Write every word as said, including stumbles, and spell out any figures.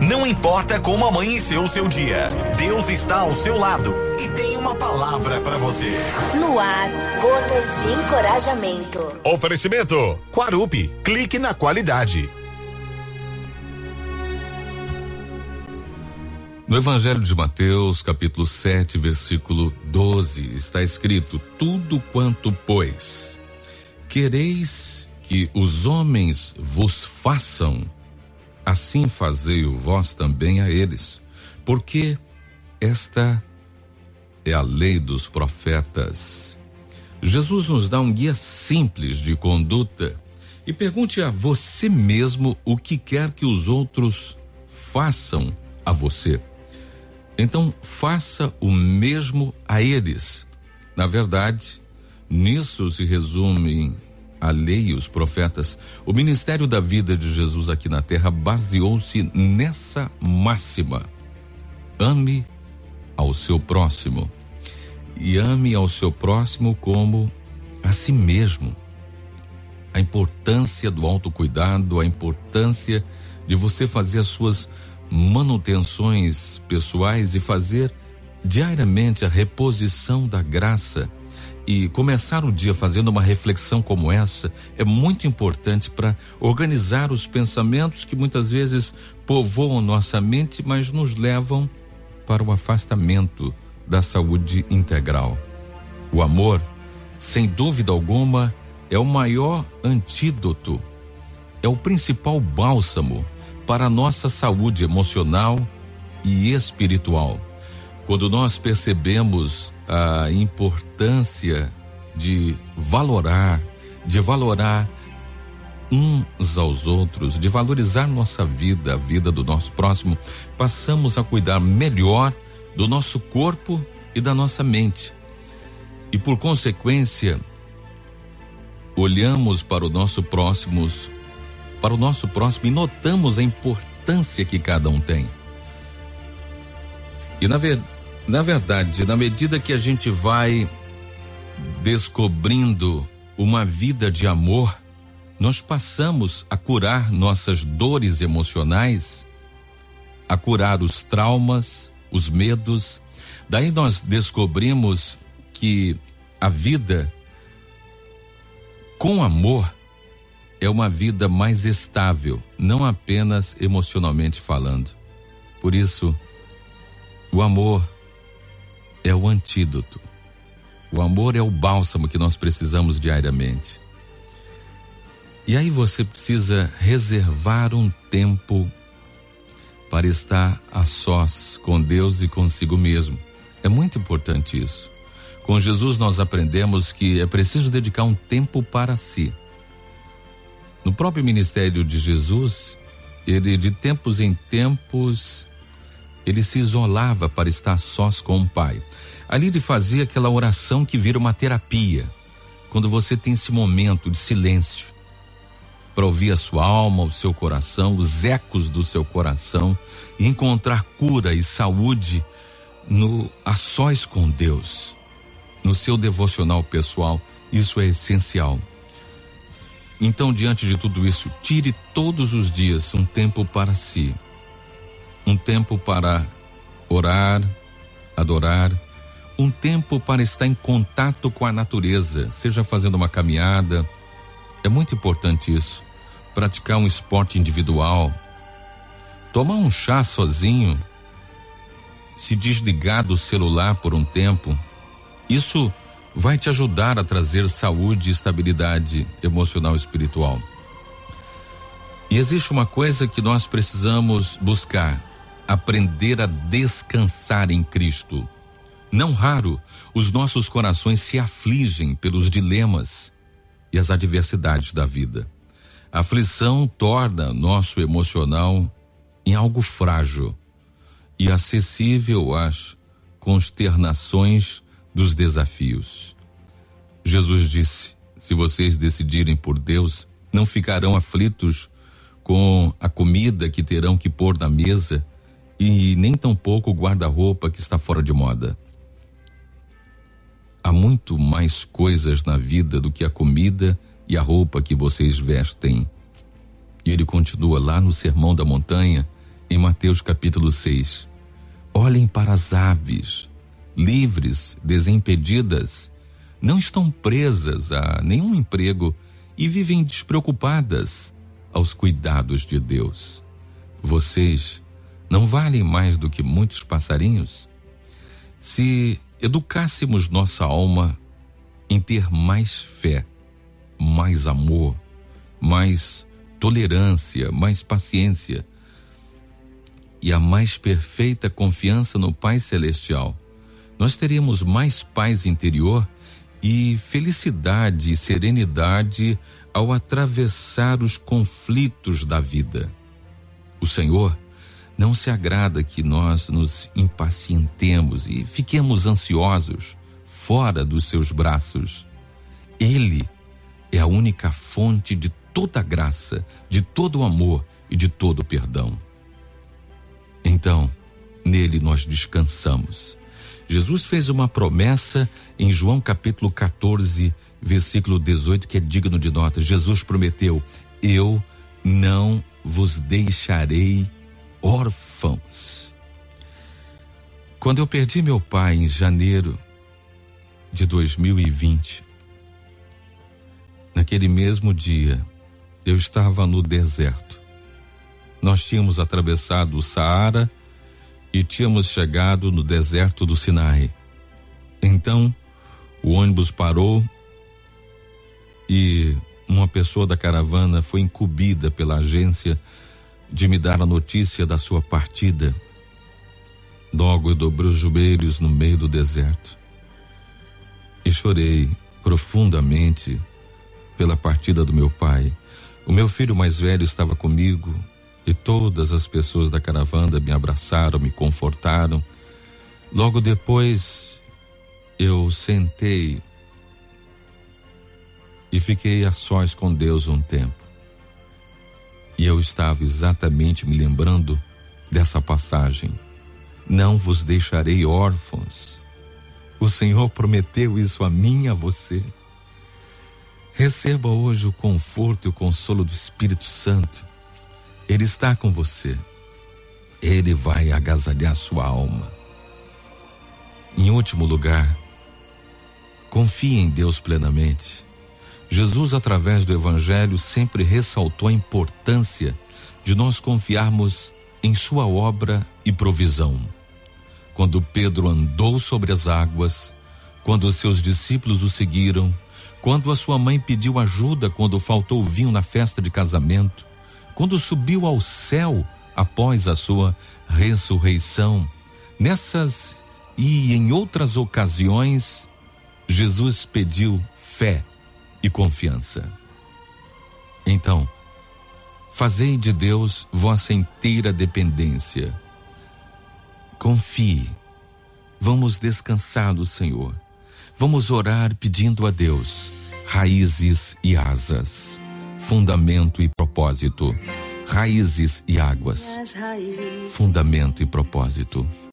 Não importa como amanheceu o seu dia, Deus está ao seu lado e tem uma palavra para você. No ar, gotas de encorajamento. Oferecimento Quarupi, clique na qualidade. No Evangelho de Mateus, capítulo sete, versículo doze, está escrito: tudo quanto, pois, quereis que os homens vos façam, assim fazei-o vós também a eles, porque esta é a lei dos profetas. Jesus nos dá um guia simples de conduta e pergunte a você mesmo o que quer que os outros façam a você. Então, faça o mesmo a eles. Na verdade, nisso se resumem a lei e os profetas. O ministério da vida de Jesus aqui na terra baseou-se nessa máxima: ame ao seu próximo. E ame ao seu próximo como a si mesmo. A importância do autocuidado, a importância de você fazer as suas manutenções pessoais e fazer diariamente a reposição da graça. E começar o dia fazendo uma reflexão como essa é muito importante para organizar os pensamentos que muitas vezes povoam nossa mente, mas nos levam para o afastamento da saúde integral. O amor, sem dúvida alguma, é o maior antídoto, é o principal bálsamo para a nossa saúde emocional e espiritual. Quando nós percebemos a importância de valorar, de valorar uns aos outros, de valorizar nossa vida, a vida do nosso próximo, passamos a cuidar melhor do nosso corpo e da nossa mente. E por consequência, olhamos para o nosso próximo, para o nosso próximo e notamos a importância que cada um tem. E na, ver, na verdade, na medida que a gente vai descobrindo uma vida de amor, nós passamos a curar nossas dores emocionais, a curar os traumas, os medos. Daí nós descobrimos que a vida com amor é uma vida mais estável, não apenas emocionalmente falando. Por isso, o amor é o antídoto. O amor é o bálsamo que nós precisamos diariamente. E aí você precisa reservar um tempo para estar a sós com Deus e consigo mesmo. É muito importante isso. Com Jesus nós aprendemos que é preciso dedicar um tempo para si. No próprio ministério de Jesus, ele de tempos em tempos, ele se isolava para estar sós com o Pai. Ali ele fazia aquela oração que vira uma terapia. Quando você tem esse momento de silêncio, para ouvir a sua alma, o seu coração, os ecos do seu coração, e encontrar cura e saúde no a sós com Deus, no seu devocional pessoal. Isso é essencial. Então, diante de tudo isso, tire todos os dias um tempo para si, um tempo para orar, adorar, um tempo para estar em contato com a natureza, seja fazendo uma caminhada. É muito importante isso. Praticar um esporte individual, tomar um chá sozinho, se desligar do celular por um tempo. Isso vai te ajudar a trazer saúde e estabilidade emocional e espiritual. E existe uma coisa que nós precisamos buscar: aprender a descansar em Cristo. Não raro, os nossos corações se afligem pelos dilemas e as adversidades da vida. A aflição torna nosso emocional em algo frágil e acessível às consternações dos desafios. Jesus disse: se vocês decidirem por Deus, não ficarão aflitos com a comida que terão que pôr na mesa e nem tampouco o guarda-roupa que está fora de moda. Há muito mais coisas na vida do que a comida e a roupa que vocês vestem. E ele continua lá no Sermão da Montanha, em Mateus capítulo seis. Olhem para as aves, livres, desimpedidas, não estão presas a nenhum emprego e vivem despreocupadas aos cuidados de Deus. Vocês não valem mais do que muitos passarinhos? Se educássemos nossa alma em ter mais fé, mais amor, mais tolerância, mais paciência e a mais perfeita confiança no Pai Celestial, nós teríamos mais paz interior e felicidade e serenidade ao atravessar os conflitos da vida. O Senhor não se agrada que nós nos impacientemos e fiquemos ansiosos fora dos seus braços. Ele é a única fonte de toda graça, de todo amor e de todo perdão. Então, nele nós descansamos. Jesus fez uma promessa em João capítulo quatorze, versículo dezoito, que é digno de nota. Jesus prometeu: eu não vos deixarei órfãos. Quando eu perdi meu pai em janeiro de dois mil e vinte, naquele mesmo dia, eu estava no deserto. Nós tínhamos atravessado o Saara e tínhamos chegado no deserto do Sinai. Então, o ônibus parou e uma pessoa da caravana foi incumbida pela agência de me dar a notícia da sua partida. Logo eu dobrei os joelhos no meio do deserto e chorei profundamente pela partida do meu pai. O meu filho mais velho estava comigo e todas as pessoas da caravana me abraçaram, me confortaram. Logo depois eu sentei e fiquei a sós com Deus um tempo. E eu estava exatamente me lembrando dessa passagem: não vos deixarei órfãos. O Senhor prometeu isso a mim e a você. Receba hoje o conforto e o consolo do Espírito Santo. Ele está com você. Ele vai agasalhar sua alma. Em último lugar, confie em Deus plenamente. Jesus, através do Evangelho, sempre ressaltou a importância de nós confiarmos em sua obra e provisão. Quando Pedro andou sobre as águas, quando os seus discípulos o seguiram, quando a sua mãe pediu ajuda quando faltou vinho na festa de casamento, quando subiu ao céu após a sua ressurreição, nessas e em outras ocasiões, Jesus pediu fé e confiança. Então, fazei de Deus vossa inteira dependência. Confie. Vamos descansar no Senhor. Vamos orar pedindo a Deus raízes e asas, fundamento e propósito. Raízes e águas, fundamento e propósito.